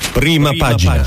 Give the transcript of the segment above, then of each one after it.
Prima pagina.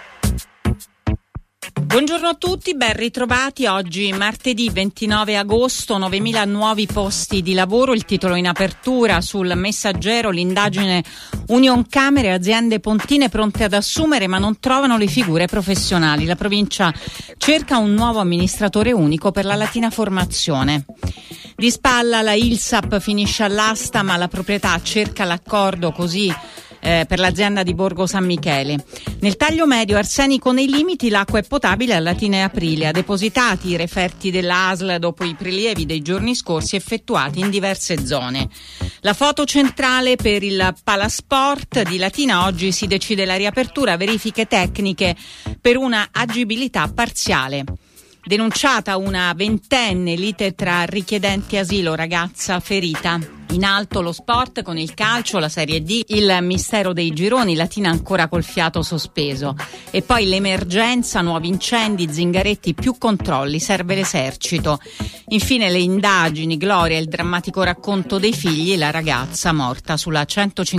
Buongiorno a tutti, ben ritrovati. Oggi martedì 29 agosto, 9.000 nuovi posti di lavoro. Il titolo in apertura sul Messaggero: l'indagine Unioncamere, aziende pontine pronte ad assumere ma non trovano le figure professionali. La provincia cerca un nuovo amministratore unico per la Latina Formazione. Di spalla la ILSAP finisce all'asta, ma la proprietà cerca l'accordo così per l'azienda di Borgo San Michele. Nel taglio medio arsenico nei limiti, l'acqua è potabile a Latina e Aprilia, depositati i referti della ASL dopo i prelievi dei giorni scorsi effettuati in diverse zone. La foto centrale per il Palasport di Latina: oggi si decide la riapertura, verifiche tecniche per una agibilità parziale. Denunciata una ventenne, lite tra richiedenti asilo, ragazza ferita. In alto lo sport con il calcio, la Serie D, il mistero dei gironi, Latina ancora col fiato sospeso. E poi l'emergenza, nuovi incendi, Zingaretti, più controlli, serve l'esercito. Infine le indagini, Gloria, il drammatico racconto dei figli, la ragazza morta sulla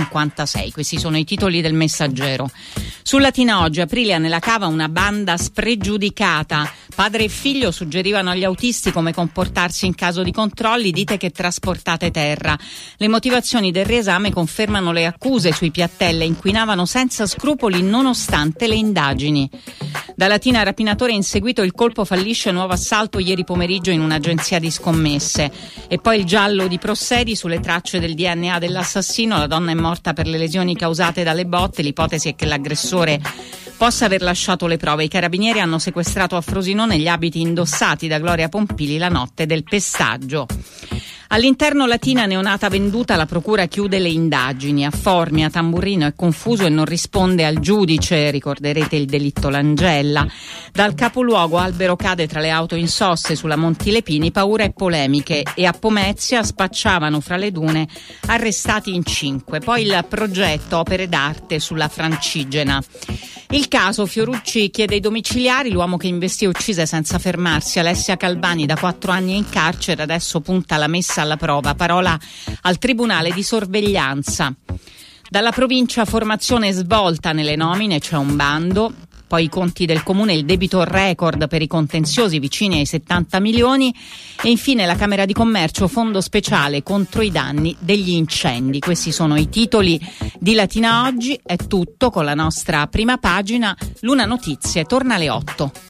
156. Questi sono i titoli del Messaggero. Su Latina oggi: Aprilia nella cava, una banda spregiudicata. Padre e figlio suggerivano agli autisti come comportarsi in caso di controlli, dite che trasportate terra. Le motivazioni del riesame confermano le accuse sui Piattelle, inquinavano senza scrupoli nonostante le indagini. Da Latina rapinatore inseguito, il colpo fallisce, nuovo assalto ieri pomeriggio in un'agenzia di scommesse. E poi il giallo di Prossedi, sulle tracce del DNA dell'assassino, la donna è morta per le lesioni causate dalle botte, l'ipotesi è che l'aggressore possa aver lasciato le prove. I carabinieri hanno sequestrato a Frosinone gli abiti indossati da Gloria Pompili la notte del pestaggio. All'interno Latina neonata venduta, la procura chiude le indagini. A Formia Tamburrino è confuso e non risponde al giudice, ricorderete il delitto Langella. Dal capoluogo albero cade tra le auto in soste sulla Montilepini, paura e polemiche. E a Pomezia spacciavano fra le dune, arrestati in 5. Poi il progetto opere d'arte sulla Francigena. Il caso Fiorucci chiede i domiciliari, l'uomo che investì e uccise senza fermarsi Alessia Calvani da 4 anni in carcere, adesso punta la messa alla prova, parola al tribunale di sorveglianza. Dalla provincia formazione svolta nelle nomine, c'è un bando. Poi i conti del comune, il debito record per i contenziosi vicini ai 70 milioni e infine la Camera di Commercio, fondo speciale contro i danni degli incendi. Questi sono i titoli di Latina oggi. È tutto con la nostra prima pagina. Luna Notizie torna alle 8.